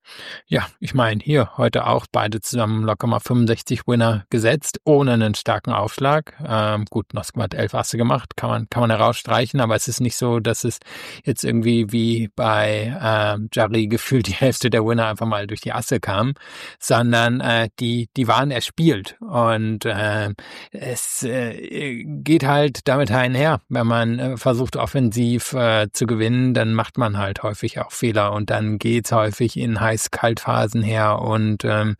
Ja, ich meine, hier heute auch beide zusammen locker mal fünfundsechzig Winner gesetzt, ohne einen starken Aufschlag. Ähm, gut, Noskova hat elf Asse gemacht, kann man kann man herausstreichen, aber es ist nicht so, dass es jetzt irgendwie wie bei ähm, Jarry gefühlt die Hälfte der Winner einfach mal durch die Asse kam, sondern äh, die die waren erspielt und äh, es äh, geht halt damit einher, wenn man äh, versucht offensiv äh, zu gewinnen, dann macht man halt häufig auch Fehler und dann geht's häufig in Heiß-Kalt-Phasen her und ähm,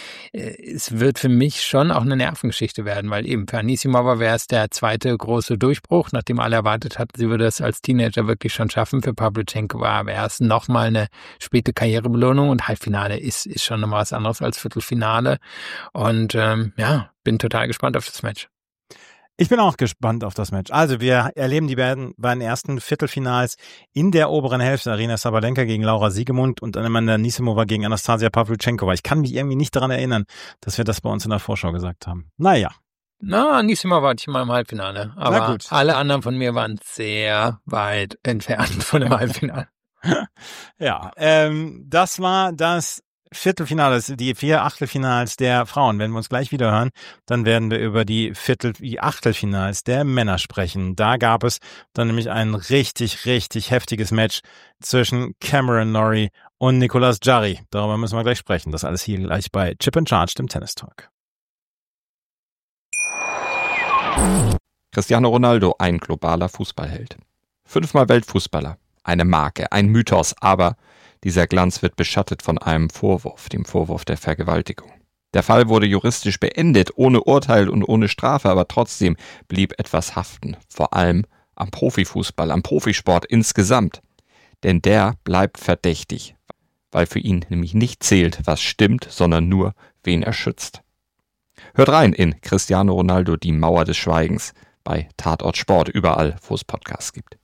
es wird für mich schon auch eine Nervengeschichte werden, weil eben für Anisimova wäre es der zweite große Durchbruch, nachdem alle erwartet hatten, sie würde es als Teenager wirklich schon schaffen. Für Pavlyuchenkova wäre es nochmal eine späte Karrierebelohnung und Halbfinale ist ist schon nochmal was anderes als Viertelfinale und ähm, ja, bin total gespannt auf das Match. Ich bin auch gespannt auf das Match. Also wir erleben die beiden, beiden ersten Viertelfinals in der oberen Hälfte. Arina Sabalenka gegen Laura Siegemund und Amanda Anisimova gegen Anastasia Pavlyuchenkova. Ich kann mich irgendwie nicht daran erinnern, dass wir das bei uns in der Vorschau gesagt haben. Naja. Na, Anisimova war ich mal im Halbfinale. Aber Na gut. alle anderen von mir waren sehr weit entfernt von dem Halbfinale. Ja, ähm, das war das Viertelfinale, die vier Achtelfinals der Frauen. Wenn wir uns gleich wieder hören, dann werden wir über die Viertel, die Achtelfinals der Männer sprechen. Da gab es dann nämlich ein richtig, richtig heftiges Match zwischen Cameron Norrie und Nicolas Jarry. Darüber müssen wir gleich sprechen. Das alles hier gleich bei Chip and Charge, dem Tennis Talk. Cristiano Ronaldo, ein globaler Fußballheld. Fünfmal Weltfußballer. Eine Marke, ein Mythos, aber dieser Glanz wird beschattet von einem Vorwurf, dem Vorwurf der Vergewaltigung. Der Fall wurde juristisch beendet, ohne Urteil und ohne Strafe, aber trotzdem blieb etwas haften, vor allem am Profifußball, am Profisport insgesamt. Denn der bleibt verdächtig, weil für ihn nämlich nicht zählt, was stimmt, sondern nur, wen er schützt. Hört rein in Cristiano Ronaldo, die Mauer des Schweigens, bei Tatort Sport, überall, wo es Podcasts gibt.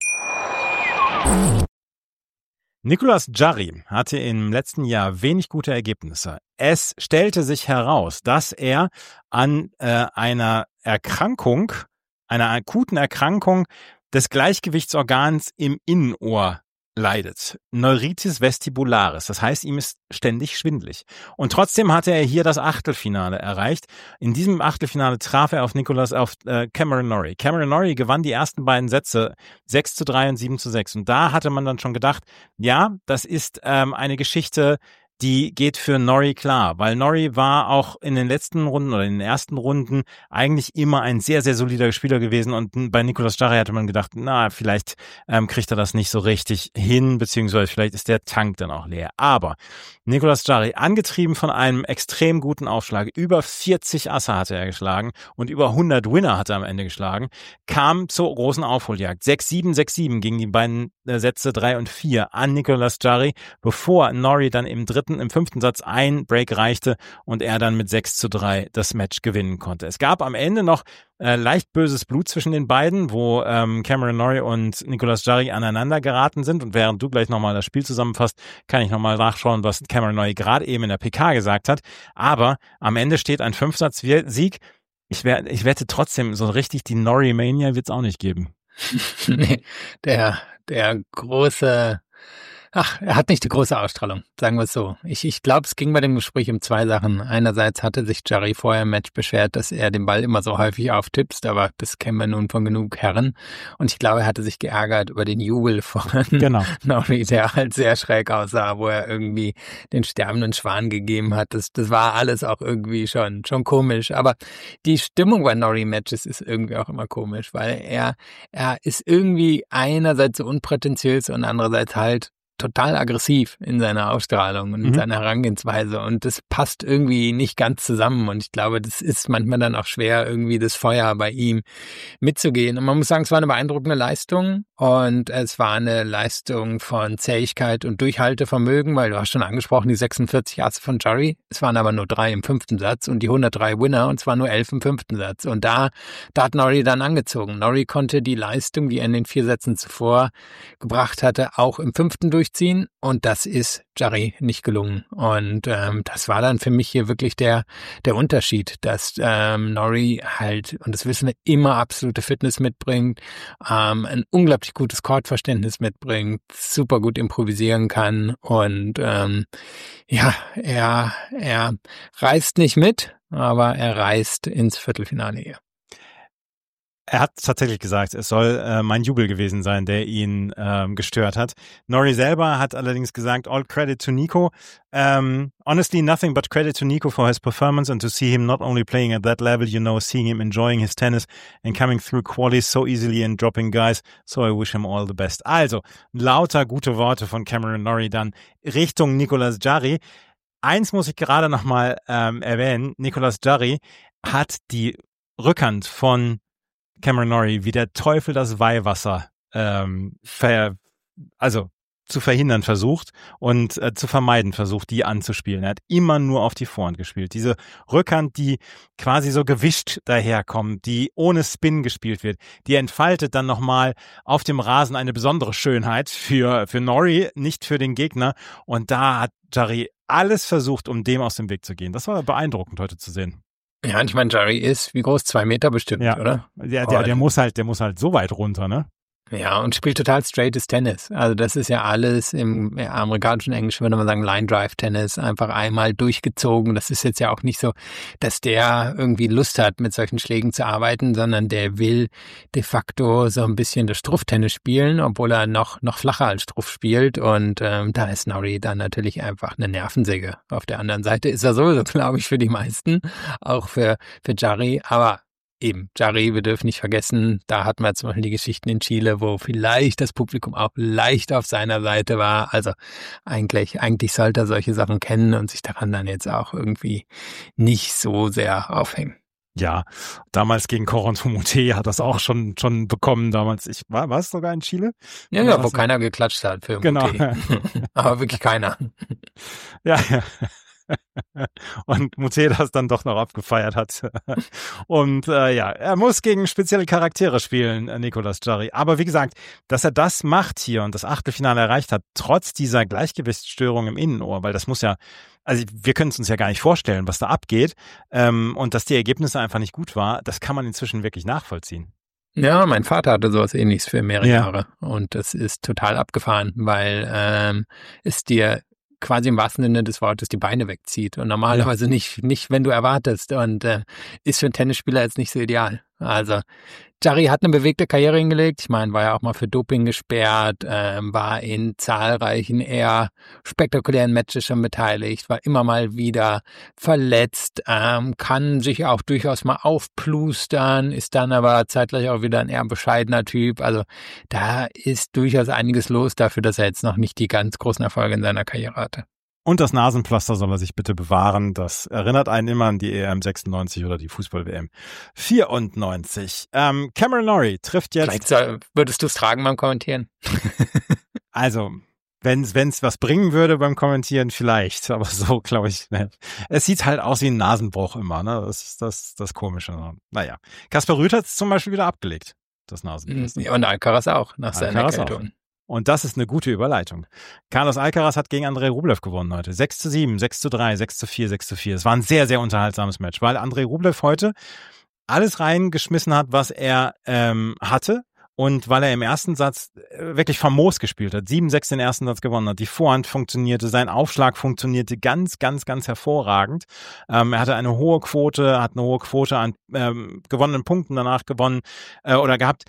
Nicolas Jarry hatte im letzten Jahr wenig gute Ergebnisse. Es stellte sich heraus, dass er an äh, einer Erkrankung, einer akuten Erkrankung des Gleichgewichtsorgans im Innenohr leidet. Neuritis vestibularis. Das heißt, ihm ist ständig schwindelig. Und trotzdem hatte er hier das Achtelfinale erreicht. In diesem Achtelfinale traf er auf Nicolas, auf äh, Cameron Norrie. Cameron Norrie gewann die ersten beiden Sätze sechs zu drei und sieben zu sechs. Und da hatte man dann schon gedacht, ja, das ist ähm, eine Geschichte, die geht für Norrie klar, weil Norrie war auch in den letzten Runden oder in den ersten Runden eigentlich immer ein sehr, sehr solider Spieler gewesen und bei Nicolas Jarry hatte man gedacht, na, vielleicht ähm, kriegt er das nicht so richtig hin, beziehungsweise vielleicht ist der Tank dann auch leer. Aber Nicolas Jarry, angetrieben von einem extrem guten Aufschlag, über vierzig Asse hatte er geschlagen und über hundert Winner hat er am Ende geschlagen, kam zur großen Aufholjagd. sechs sieben, sechs sieben gegen die beiden äh, Sätze drei und vier an Nicolas Jarry, bevor Norrie dann im dritten im fünften Satz ein Break reichte und er dann mit sechs zu drei das Match gewinnen konnte. Es gab am Ende noch äh, leicht böses Blut zwischen den beiden, wo ähm, Cameron Norrie und Nicolas Jarry aneinander geraten sind und während du gleich nochmal das Spiel zusammenfasst, kann ich nochmal nachschauen, was Cameron Norrie gerade eben in der P K gesagt hat. Aber am Ende steht ein Fünfsatz-Sieg. Ich, wer- ich wette trotzdem, so richtig die Norrie-Mania wird es auch nicht geben. Nee, der, der große, ach, er hat nicht die große Ausstrahlung, sagen wir es so. Ich, ich glaube, es ging bei dem Gespräch um zwei Sachen. Einerseits hatte sich Jarry vorher im Match beschwert, dass er den Ball immer so häufig auftippst, aber das kennen wir nun von genug Herren. Und ich glaube, er hatte sich geärgert über den Jubel von Genau. Norrie, der halt sehr schräg aussah, wo er irgendwie den sterbenden Schwan gegeben hat. Das, das war alles auch irgendwie schon, schon komisch. Aber die Stimmung bei Norrie-Matches ist irgendwie auch immer komisch, weil er, er ist irgendwie einerseits so unprätentiös und andererseits halt total aggressiv in seiner Ausstrahlung und in Mhm. seiner Herangehensweise und das passt irgendwie nicht ganz zusammen und ich glaube, das ist manchmal dann auch schwer, irgendwie das Feuer bei ihm mitzugehen. Und man muss sagen, es war eine beeindruckende Leistung und es war eine Leistung von Zähigkeit und Durchhaltevermögen, weil du hast schon angesprochen, die sechsundvierzig Asse von Jarry, es waren aber nur drei im fünften Satz und die hundertdrei Winner und zwar nur elf im fünften Satz und da, da hat Norrie dann angezogen. Norrie konnte die Leistung, die er in den vier Sätzen zuvor gebracht hatte, auch im fünften durchziehen und das ist Jarry nicht gelungen. Und ähm, das war dann für mich hier wirklich der der Unterschied, dass ähm, Norrie halt, und das wissen wir, immer absolute Fitness mitbringt, ähm, ein unglaublich gutes Chordverständnis mitbringt, super gut improvisieren kann und ähm, ja, er, er reist nicht mit, aber er reist ins Viertelfinale hier. Er hat tatsächlich gesagt, es soll äh, mein Jubel gewesen sein, der ihn ähm, gestört hat. Norrie selber hat allerdings gesagt, all credit to Nico. Um, honestly, nothing but credit to Nico for his performance and to see him not only playing at that level, you know, seeing him enjoying his tennis and coming through qualies so easily and dropping guys. So I wish him all the best. Also, lauter gute Worte von Cameron Norrie dann Richtung Nicolas Jarry. Eins muss ich gerade nochmal ähm, erwähnen. Nicolas Jarry hat die Rückhand von Cameron Norrie wie der Teufel das Weihwasser ähm, ver, also zu verhindern versucht und äh, zu vermeiden versucht, die anzuspielen. Er hat immer nur auf die Vorhand gespielt. Diese Rückhand, die quasi so gewischt daherkommt, die ohne Spin gespielt wird, die entfaltet dann nochmal auf dem Rasen eine besondere Schönheit für, für Norrie, nicht für den Gegner. Und da hat Jarry alles versucht, um dem aus dem Weg zu gehen. Das war beeindruckend heute zu sehen. Ja, und ich meine, Jarry ist, wie groß? Zwei Meter bestimmt, Ja. oder? Der, der, der muss halt, der muss halt so weit runter, ne? Ja, und spielt total straightes Tennis. Also das ist ja alles im ja, amerikanischen Englisch, würde man sagen, Line-Drive-Tennis, einfach einmal durchgezogen. Das ist jetzt ja auch nicht so, dass der irgendwie Lust hat, mit solchen Schlägen zu arbeiten, sondern der will de facto so ein bisschen das Struff-Tennis spielen, obwohl er noch noch flacher als Struff spielt. Und ähm, da ist Norrie dann natürlich einfach eine Nervensäge. Auf der anderen Seite ist er sowieso, glaube ich, für die meisten, auch für für Jarry. Aber eben, Jarry, wir dürfen nicht vergessen, da hatten wir zum Beispiel die Geschichten in Chile, wo vielleicht das Publikum auch leicht auf seiner Seite war. Also eigentlich, eigentlich sollte er solche Sachen kennen und sich daran dann jetzt auch irgendwie nicht so sehr aufhängen. Ja, damals gegen Corentin Moutet hat das auch schon schon bekommen damals. Ich war, war es sogar in Chile? Ja, ja, wo keiner geklatscht hat für Genau. Moutet. Aber wirklich keiner. Ja, ja. Und Moutet das dann doch noch abgefeiert hat. Und äh, ja, er muss gegen spezielle Charaktere spielen, äh, Nicolas Jarry. Aber wie gesagt, dass er das macht hier und das Achtelfinale erreicht hat, trotz dieser Gleichgewichtsstörung im Innenohr, weil das muss ja, also wir können es uns ja gar nicht vorstellen, was da abgeht, ähm, und dass die Ergebnisse einfach nicht gut war, das kann man inzwischen wirklich nachvollziehen. Ja, mein Vater hatte sowas Ähnliches für mehrere Ja. Jahre und das ist total abgefahren, weil ähm, es dir quasi im wahrsten Sinne des Wortes die Beine wegzieht und normalerweise ja. nicht, nicht, wenn du erwartest und äh, ist für einen Tennisspieler jetzt nicht so ideal. Also Jarry hat eine bewegte Karriere hingelegt. Ich meine, war ja auch mal für Doping gesperrt, ähm, war in zahlreichen eher spektakulären Matches schon beteiligt, war immer mal wieder verletzt, ähm, kann sich auch durchaus mal aufplustern, ist dann aber zeitgleich auch wieder ein eher bescheidener Typ. Also da ist durchaus einiges los dafür, dass er jetzt noch nicht die ganz großen Erfolge in seiner Karriere hatte. Und das Nasenpflaster soll er sich bitte bewahren. Das erinnert einen immer an die E M sechsundneunzig oder die Fußball-W M vierundneunzig. Ähm, Cameron Norrie trifft jetzt... Vielleicht soll, würdest du es tragen beim Kommentieren? Also, wenn es was bringen würde beim Kommentieren, vielleicht. Aber so, glaube ich, ne. Es sieht halt aus wie ein Nasenbruch immer. Ne? Das ist das, das Komische. Naja. Kaspar Rüth hat es zum Beispiel wieder abgelegt, das Nasenpflaster. Ja, und Alcaraz auch, nach seiner Alcaraz Erkältung. auch. Und das ist eine gute Überleitung. Carlos Alcaraz hat gegen Andrei Rublev gewonnen heute. sechs zu sieben, sechs zu drei, sechs zu vier, sechs zu vier. Es war ein sehr, sehr unterhaltsames Match, weil Andrei Rublev heute alles reingeschmissen hat, was er ähm, hatte. Und weil er im ersten Satz wirklich famos gespielt hat, sieben sechs den ersten Satz gewonnen hat, die Vorhand funktionierte, sein Aufschlag funktionierte ganz, ganz, ganz hervorragend. Ähm, er hatte eine hohe Quote, hat eine hohe Quote an ähm, gewonnenen Punkten danach gewonnen äh, oder gehabt.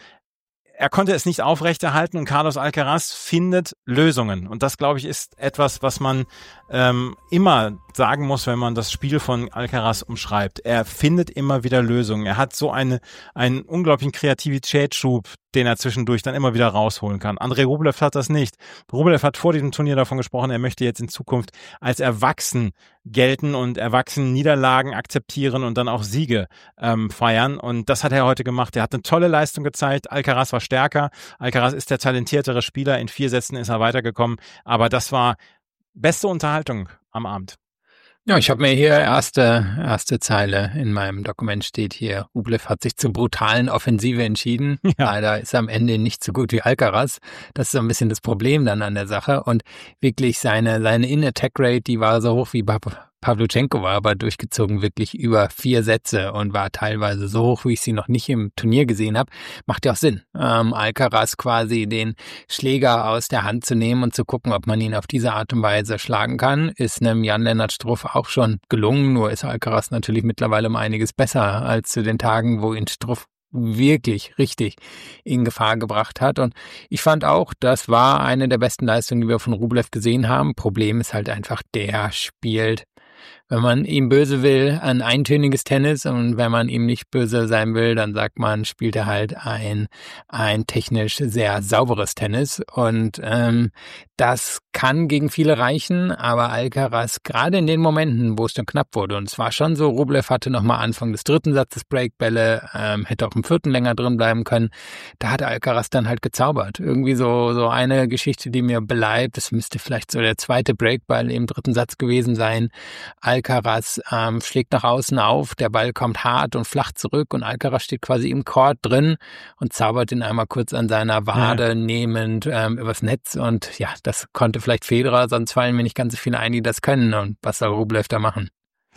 Er konnte es nicht aufrechterhalten und Carlos Alcaraz findet Lösungen. Und das, glaube ich, ist etwas, was man ähm, immer sagen muss, wenn man das Spiel von Alcaraz umschreibt. Er findet immer wieder Lösungen. Er hat so eine einen unglaublichen Kreativitätsschub, den er zwischendurch dann immer wieder rausholen kann. Andrei Rublev hat das nicht. Rublev hat vor diesem Turnier davon gesprochen, er möchte jetzt in Zukunft als erwachsen gelten und erwachsen Niederlagen akzeptieren und dann auch Siege ähm, feiern. Und das hat er heute gemacht. Er hat eine tolle Leistung gezeigt. Alcaraz war stärker. Alcaraz ist der talentiertere Spieler. In vier Sätzen ist er weitergekommen. Aber das war beste Unterhaltung am Abend. Ja, ich habe mir hier erste erste Zeile in meinem Dokument steht hier, Rublev hat sich zur brutalen Offensive entschieden. Ja. Leider ist er am Ende nicht so gut wie Alcaraz. Das ist so ein bisschen das Problem dann an der Sache. Und wirklich seine seine In-Attack-Rate, die war so hoch wie Pavlyuchenko, war aber durchgezogen wirklich über vier Sätze und war teilweise so hoch, wie ich sie noch nicht im Turnier gesehen habe. Macht ja auch Sinn, ähm, Alcaraz quasi den Schläger aus der Hand zu nehmen und zu gucken, ob man ihn auf diese Art und Weise schlagen kann. Ist einem Jan-Lennart Struff auch schon gelungen, nur ist Alcaraz natürlich mittlerweile um einiges besser als zu den Tagen, wo ihn Struff wirklich richtig in Gefahr gebracht hat. Und ich fand auch, das war eine der besten Leistungen, die wir von Rublev gesehen haben. Problem ist halt einfach, der spielt, wenn man ihm böse will, ein eintöniges Tennis, und wenn man ihm nicht böse sein will, dann sagt man, spielt er halt ein ein technisch sehr sauberes Tennis, und ähm, das kann gegen viele reichen, aber Alcaraz, gerade in den Momenten, wo es dann knapp wurde, und es war schon so, Rublev hatte nochmal Anfang des dritten Satzes Breakbälle, ähm, hätte auch im vierten länger drin bleiben können, da hat Alcaraz dann halt gezaubert. Irgendwie so so eine Geschichte, die mir bleibt, das müsste vielleicht so der zweite Breakball im dritten Satz gewesen sein. Alcaraz ähm, schlägt nach außen auf, der Ball kommt hart und flach zurück und Alcaraz steht quasi im Court drin und zaubert ihn einmal kurz an seiner Wade ja. nehmend ähm, übers Netz, und ja, das konnte vielleicht Federer, sonst fallen mir nicht ganz so viele ein, die das können, und was soll Rublev da machen?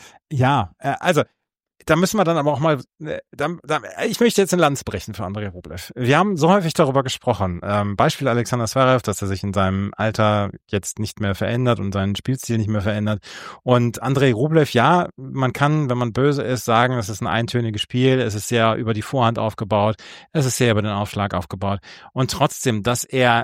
Ja, also da müssen wir dann aber auch mal, da, da, ich möchte jetzt eine Lanze brechen für Andrei Rublev. Wir haben so häufig darüber gesprochen. Ähm, Beispiel Alexander Zverev, dass er sich in seinem Alter jetzt nicht mehr verändert und seinen Spielstil nicht mehr verändert. Und Andrei Rublev, ja, man kann, wenn man böse ist, sagen, es ist ein eintöniges Spiel, es ist sehr über die Vorhand aufgebaut, es ist sehr über den Aufschlag aufgebaut. Und trotzdem, dass er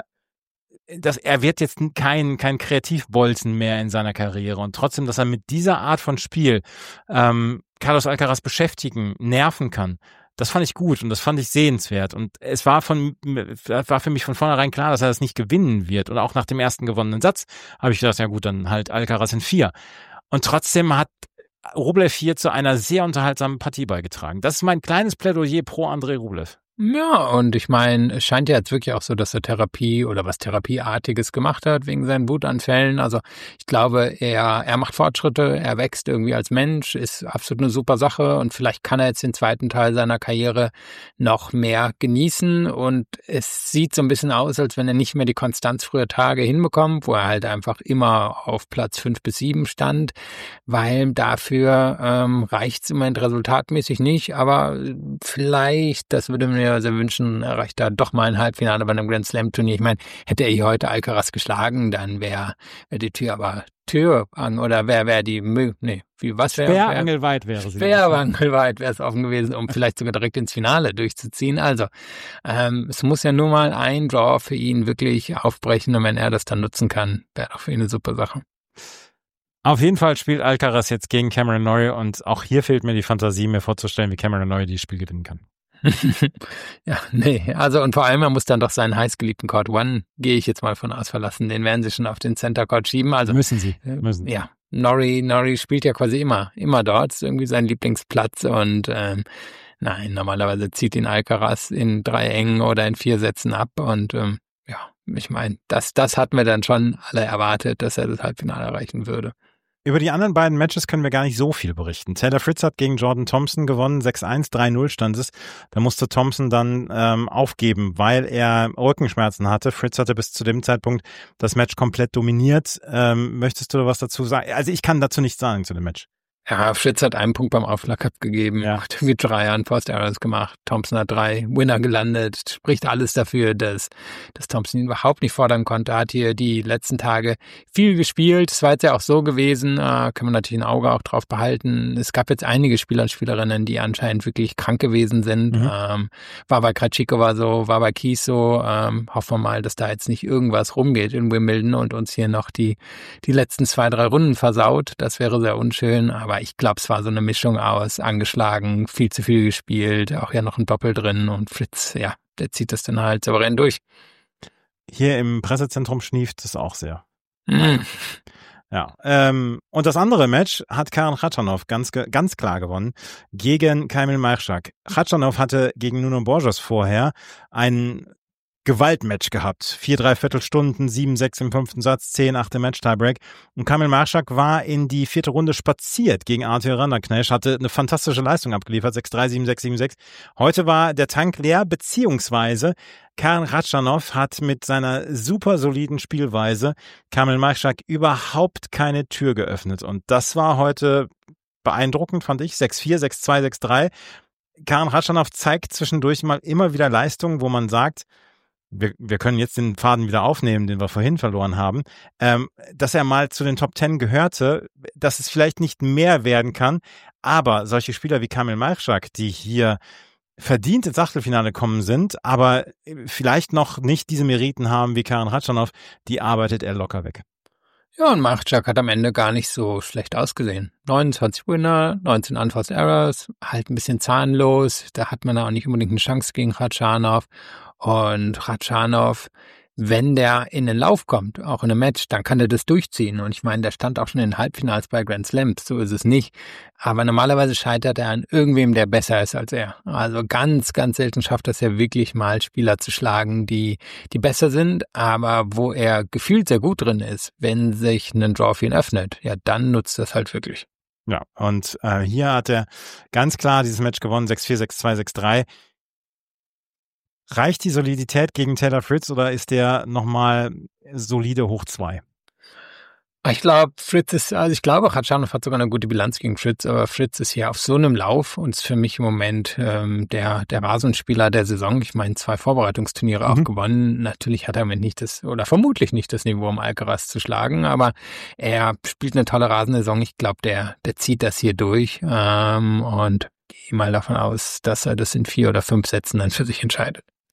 dass er wird jetzt kein kein Kreativbolzen mehr in seiner Karriere, und trotzdem, dass er mit dieser Art von Spiel ähm, Carlos Alcaraz beschäftigen, nerven kann, Das fand ich gut und das fand ich sehenswert. Und es war von war für mich von vornherein klar, dass er das nicht gewinnen wird. Und auch nach dem ersten gewonnenen Satz habe ich gedacht, ja gut, dann halt Alcaraz in vier. Und trotzdem hat Rublev hier zu einer sehr unterhaltsamen Partie beigetragen. Das ist mein kleines Plädoyer pro Andrei Rublev. Ja, und ich meine, es scheint ja jetzt wirklich auch so, dass er Therapie oder was Therapieartiges gemacht hat wegen seinen Wutanfällen. Also ich glaube, er er macht Fortschritte, er wächst irgendwie als Mensch, ist absolut eine super Sache und vielleicht kann er jetzt den zweiten Teil seiner Karriere noch mehr genießen und es sieht so ein bisschen aus, als wenn er nicht mehr die Konstanz früher Tage hinbekommt, wo er halt einfach immer auf Platz fünf bis sieben stand, weil dafür ähm, reicht es im Moment resultatmäßig nicht, aber vielleicht, das würde mir sehr wünschen, erreicht er doch mal ein Halbfinale bei einem Grand Slam Turnier. Ich meine, hätte er hier heute Alcaraz geschlagen, dann wäre wär die Tür aber Tür an oder wäre wär die Mö nee, wie was wäre Sperrangelweit wäre sie. Sperrangelweit wäre es offen gewesen, um vielleicht sogar direkt ins Finale durchzuziehen. Also, ähm, es muss ja nur mal ein Draw für ihn wirklich aufbrechen und wenn er das dann nutzen kann, wäre doch für ihn eine super Sache. Auf jeden Fall spielt Alcaraz jetzt gegen Cameron Norrie und auch hier fehlt mir die Fantasie, mir vorzustellen, wie Cameron Norrie dieses Spiel gewinnen kann. Ja, nee, also und vor allem, er muss dann doch seinen heißgeliebten Court One, gehe ich jetzt mal von aus, verlassen. Den werden sie schon auf den Center Court schieben. Also müssen sie, müssen. Ja, Norrie, Norrie spielt ja quasi immer, immer dort, ist irgendwie sein Lieblingsplatz und ähm, nein, normalerweise zieht ihn Alcaraz in drei engen oder in vier Sätzen ab und ähm, ja, ich meine, das, das hatten wir dann schon alle erwartet, dass er das Halbfinale erreichen würde. Über die anderen beiden Matches können wir gar nicht so viel berichten. Taylor Fritz hat gegen Jordan Thompson gewonnen, sechs eins, drei null stand es. Da musste Thompson dann ähm, aufgeben, weil er Rückenschmerzen hatte. Fritz hatte bis zu dem Zeitpunkt das Match komplett dominiert. Ähm, möchtest du was dazu sagen? Also ich kann dazu nichts sagen zu dem Match. Ja, Fritz hat einen Punkt beim Aufschlag gegeben, ja. Hat irgendwie drei Unforced Errors gemacht, Thompson hat drei Winner gelandet, spricht alles dafür, dass, dass Thompson ihn überhaupt nicht fordern konnte, hat hier die letzten Tage viel gespielt, es war jetzt ja auch so gewesen, äh, kann man natürlich ein Auge auch drauf behalten, es gab jetzt einige Spieler und Spielerinnen, die anscheinend wirklich krank gewesen sind, mhm. ähm, war bei Krejcikova so, war bei Keys so, ähm, hoffen wir mal, dass da jetzt nicht irgendwas rumgeht in Wimbledon und uns hier noch die, die letzten zwei, drei Runden versaut, das wäre sehr unschön, aber ich glaube, es war so eine Mischung aus angeschlagen, viel zu viel gespielt, auch ja noch ein Doppel drin und Fritz, ja, der zieht das dann halt souverän durch. Hier im Pressezentrum schnieft es auch sehr. Mm. Ja, ähm, und das andere Match hat Karen Khachanov ganz, ganz klar gewonnen gegen Kamil Majchrzak. Khachanov hatte gegen Nuno Borges vorher einen Gewaltmatch gehabt. Vier, drei Viertelstunden, sieben, sechs im fünften Satz, zehn, acht im Match-Tiebreak. Und Kamil Majchrzak war in die vierte Runde spaziert gegen Arthur Randerknecht, hatte eine fantastische Leistung abgeliefert, sechs drei, sieben sechs, sieben sechs. Heute war der Tank leer, beziehungsweise Karen Khachanov hat mit seiner super soliden Spielweise Kamil Majchrzak überhaupt keine Tür geöffnet. Und das war heute beeindruckend, fand ich. sechs vier, sechs zwei, sechs drei. Karen Khachanov zeigt zwischendurch mal immer wieder Leistungen, wo man sagt, Wir, wir können jetzt den Faden wieder aufnehmen, den wir vorhin verloren haben, ähm, dass er mal zu den Top Ten gehörte, dass es vielleicht nicht mehr werden kann, aber solche Spieler wie Kamil Majchrzak, die hier verdient ins Achtelfinale kommen sind, aber vielleicht noch nicht diese Meriten haben wie Karen Khachanov, die arbeitet er locker weg. Ja, und Majchrzak hat am Ende gar nicht so schlecht ausgesehen. neunundzwanzig Winner, neunzehn Unforced Errors, halt ein bisschen zahnlos, da hat man auch nicht unbedingt eine Chance gegen Khachanov. Und Khachanov, wenn der in den Lauf kommt, auch in einem Match, dann kann der das durchziehen. Und ich meine, der stand auch schon in den Halbfinals bei Grand Slams, so ist es nicht. Aber normalerweise scheitert er an irgendwem, der besser ist als er. Also ganz, ganz selten schafft es ja wirklich mal, Spieler zu schlagen, die die besser sind, aber wo er gefühlt sehr gut drin ist, wenn sich ein Draw für ihn öffnet. Ja, dann nutzt das halt wirklich. Ja, und äh, hier hat er ganz klar dieses Match gewonnen, sechs vier, sechs zwei, sechs drei. Reicht die Solidität gegen Taylor Fritz oder ist der nochmal solide hoch zwei? Ich glaube, Fritz ist, also ich glaube, Khachanov hat sogar eine gute Bilanz gegen Fritz, aber Fritz ist hier auf so einem Lauf und ist für mich im Moment ähm, der der Rasenspieler der Saison. Ich meine, zwei Vorbereitungsturniere mhm. auch gewonnen. Natürlich hat er mit nicht das, oder vermutlich nicht das Niveau, um Alcaraz zu schlagen, aber er spielt eine tolle Rasensaison. Ich glaube, der der zieht das hier durch ähm, und gehe mal davon aus, dass er das in vier oder fünf Sätzen dann für sich entscheidet.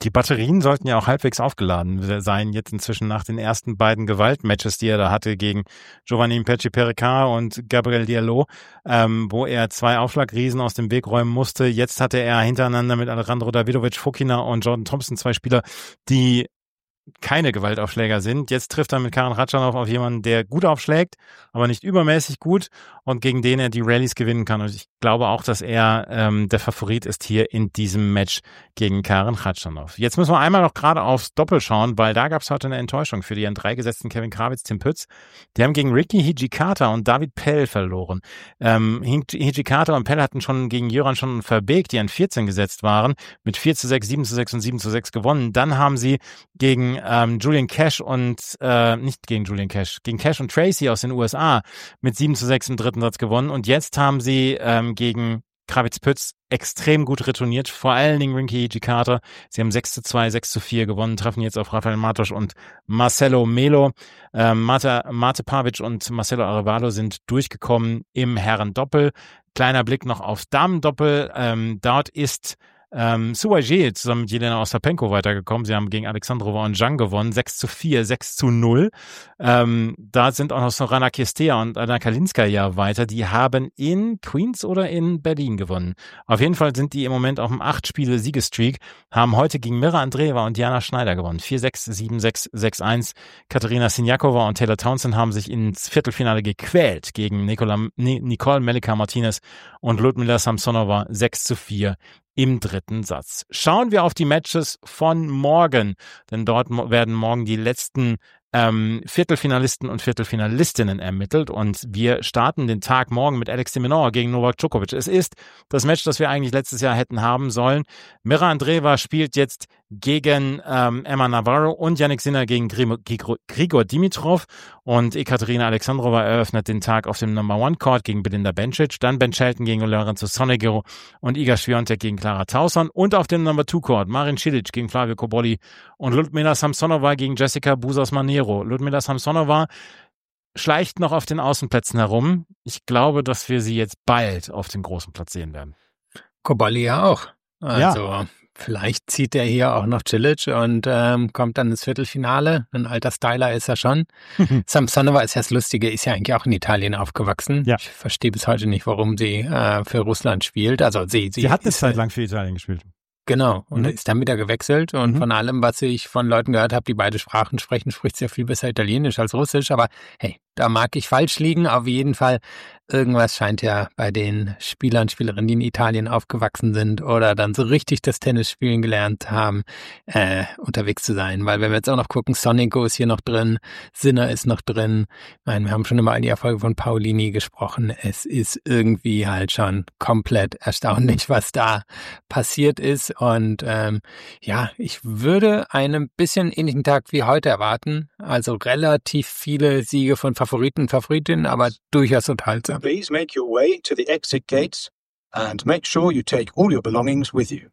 Die Batterien sollten ja auch halbwegs aufgeladen sein, jetzt inzwischen nach den ersten beiden Gewaltmatches, die er da hatte gegen Giovanni Impeci-Pericard und Gabriel Diallo, ähm, wo er zwei Aufschlagriesen aus dem Weg räumen musste. Jetzt hatte er hintereinander mit Alejandro Davidovich Fokina und Jordan Thompson zwei Spieler, die keine Gewaltaufschläger sind. Jetzt trifft er mit Karen Khachanov auf jemanden, der gut aufschlägt, aber nicht übermäßig gut und gegen den er die Rallyes gewinnen kann. Und ich glaube auch, dass er ähm, der Favorit ist hier in diesem Match gegen Karen Khachanov. Jetzt müssen wir einmal noch gerade aufs Doppel schauen, weil da gab es heute eine Enttäuschung für die an drei gesetzten Kevin Krawitz, Tim Pütz. Die haben gegen Ricky Hijikata und David Pell verloren. Ähm, Hijikata und Pell hatten schon gegen Jöran schon Verbeek, die an vierzehn gesetzt waren, mit vier zu sechs, sieben zu sechs und sieben zu sechs gewonnen. Dann haben sie gegen ähm, Julian Cash und, äh, nicht gegen Julian Cash, gegen Cash und Tracy aus den U S A mit sieben zu sechs im dritten Satz gewonnen. Und jetzt haben sie ähm, gegen Krawitz-Pütz extrem gut retourniert, vor allen Dingen Rinky Hijikata. Sie haben sechs zu zwei, sechs zu vier gewonnen, treffen jetzt auf Rafael Matos und Marcelo Melo. Ähm, Mate, Mate Pavic und Marcelo Arevalo sind durchgekommen im Herrendoppel. Kleiner Blick noch aufs Damendoppel. Ähm, dort ist Ähm, Suwaje zusammen mit Jelena Ostapenko weitergekommen. Sie haben gegen Alexandrova und Zhang gewonnen. sechs zu vier, sechs zu null. Ähm, da sind auch noch Sorana Kirstea und Anna Kalinskaya weiter. Die haben in Queens oder in Berlin gewonnen. Auf jeden Fall sind die im Moment auf dem acht Spiele Siegestreak, haben heute gegen Mira Andreeva und Diana Schneider gewonnen. vier sechs, sieben sechs, sechs eins. Katharina Siniakova und Taylor Townsend haben sich ins Viertelfinale gequält gegen Nicola, Nicole Melika-Martinez und Ludmila Samsonova. sechs zu vier. Im dritten Satz. Schauen wir auf die Matches von morgen, denn dort werden morgen die letzten ähm, Viertelfinalisten und Viertelfinalistinnen ermittelt und wir starten den Tag morgen mit Alex de Minaur gegen Novak Djokovic. Es ist das Match, das wir eigentlich letztes Jahr hätten haben sollen. Mira Andreeva spielt jetzt gegen ähm, Emma Navarro und Jannik Sinner gegen Grigor, Grigor Dimitrov und Ekaterina Alexandrova eröffnet den Tag auf dem Number One Court gegen Belinda Bencic, dann Ben Shelton gegen Lorenzo Sonego und Iga Swiatek gegen Clara Tauson und auf dem Number Two Court Marin Cilic gegen Flavio Cobolli und Ludmila Samsonova gegen Jessica Busas-Manero. Ludmila Samsonova schleicht noch auf den Außenplätzen herum. Ich glaube, dass wir sie jetzt bald auf dem großen Platz sehen werden. Cobolli ja auch. Also ja. Vielleicht zieht er hier auch noch Cilic und ähm, kommt dann ins Viertelfinale. Ein alter Styler ist er schon. Samsonova ist ja das Lustige, ist ja eigentlich auch in Italien aufgewachsen. Ja. Ich verstehe bis heute nicht, warum sie äh, für Russland spielt. Also sie, sie, sie hat eine ist, Zeit lang für Italien gespielt. Genau, und Mhm. ist dann wieder gewechselt und Mhm. von allem, was ich von Leuten gehört habe, die beide Sprachen sprechen, spricht sie ja viel besser Italienisch als Russisch, aber hey, da mag ich falsch liegen. Auf jeden Fall, irgendwas scheint ja bei den Spielern, Spielerinnen, die in Italien aufgewachsen sind oder dann so richtig das Tennis spielen gelernt haben, äh, unterwegs zu sein. Weil wenn wir jetzt auch noch gucken, Sonego ist hier noch drin, Sinner ist noch drin. Ich meine, wir haben schon immer all die Erfolge von Paolini gesprochen. Es ist irgendwie halt schon komplett erstaunlich, was da passiert ist. Und ähm, ja, ich würde einen bisschen ähnlichen Tag wie heute erwarten. Also relativ viele Siege von Favoriten und Favoritinnen, aber durchaus unterhaltsam. Please make your way to the exit gates and make sure you take all your belongings with you.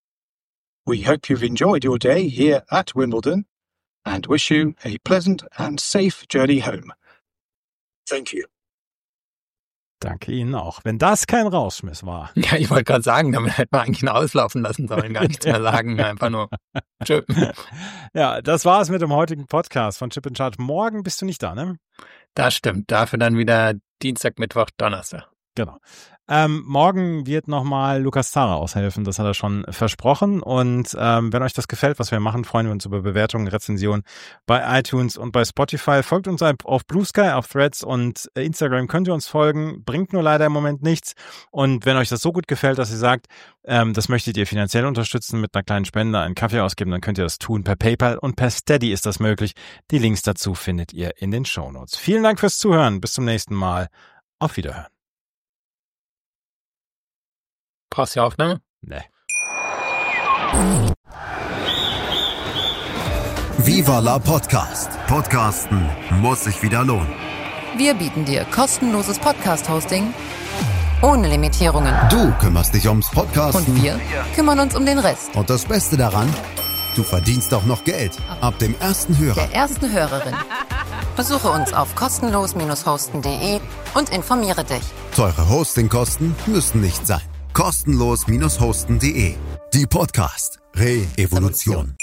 We hope you've enjoyed your day here at Wimbledon and wish you a pleasant and safe journey home. Thank you. Danke Ihnen auch. Wenn das kein Rausschmiss war. Ja, ich wollte gerade sagen, damit hätte man eigentlich noch auslaufen lassen sollen, gar nichts mehr sagen, einfach nur tschö. Ja, das war es mit dem heutigen Podcast von Chip and Charge. Morgen bist du nicht da, ne? Das stimmt, dafür dann wieder Dienstag, Mittwoch, Donnerstag. Genau. Ähm, morgen wird nochmal Lukas Zara aushelfen, das hat er schon versprochen. Und ähm, wenn euch das gefällt, was wir machen, freuen wir uns über Bewertungen, Rezensionen bei iTunes und bei Spotify. Folgt uns auf Blue Sky, auf Threads und Instagram könnt ihr uns folgen. Bringt nur leider im Moment nichts. Und wenn euch das so gut gefällt, dass ihr sagt, ähm, das möchtet ihr finanziell unterstützen mit einer kleinen Spende, einen Kaffee ausgeben, dann könnt ihr das tun per PayPal und per Steady ist das möglich. Die Links dazu findet ihr in den Shownotes. Vielen Dank fürs Zuhören. Bis zum nächsten Mal. Auf Wiederhören. Brauchst du die Aufnahme? Nee. Viva la Podcast. Podcasten muss sich wieder lohnen. Wir bieten dir kostenloses Podcast-Hosting ohne Limitierungen. Du kümmerst dich ums Podcasten. Und wir kümmern uns um den Rest. Und das Beste daran, du verdienst auch noch Geld. Ab dem ersten Hörer. Der ersten Hörerin. Besuche uns auf kostenlos hosten punkt de und informiere dich. Teure Hostingkosten müssen nicht sein. kostenlos hosten punkt de. Die Podcast Re-Evolution.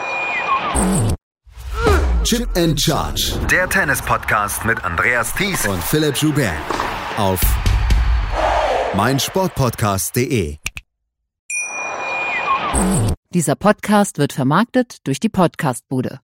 Chip and Charge. Der Tennis-Podcast mit Andreas Thies Und Philipp Joubert. Auf meinsportpodcast punkt de. Dieser Podcast wird vermarktet durch die Podcastbude.